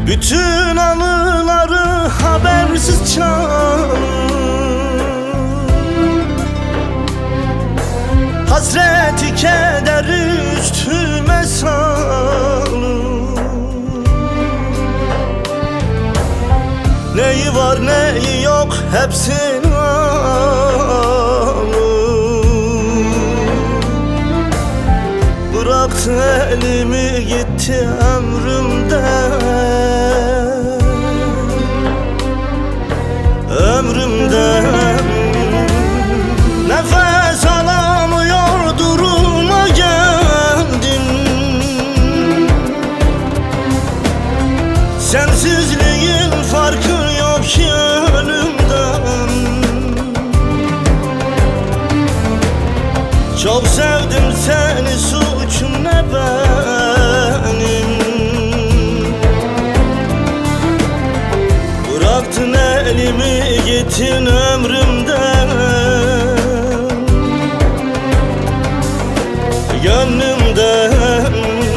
Bütün anıları habersiz çalır, hasreti kederi üstüme salır. Neyi var neyi yok hepsini alır. Bıraktı elimi gitti ömrümden. Nefes alamıyor duruma geldim. Sensizliğin farkı yok ki ölümden. Çok sevdim seni, suçum ne benim? Bıraktın elimi gittin ömrümden, gönlümden.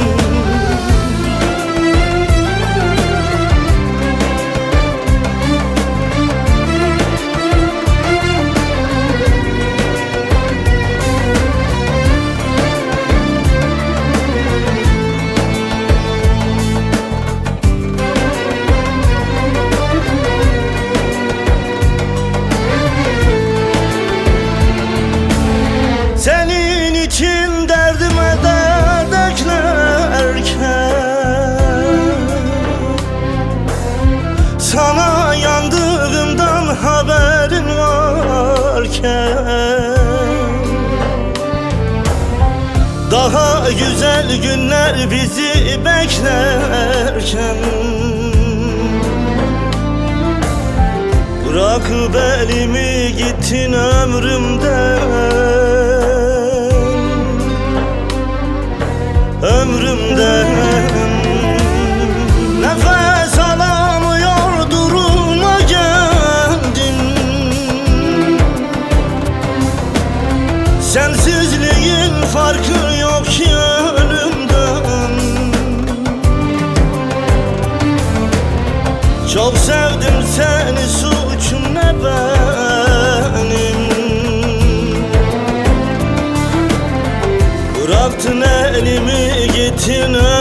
Senin için derdime dert eklerken, sana yandığımdan haberin varken, daha güzel günler bizi beklerken, bırakıp elimi gittin ömrümden. Nefes alamıyor duruma geldim. Sensizliğin farkı yok ki ölümden. Çok sevdim seni, suçum ne benim? Bıraktın elimi gittin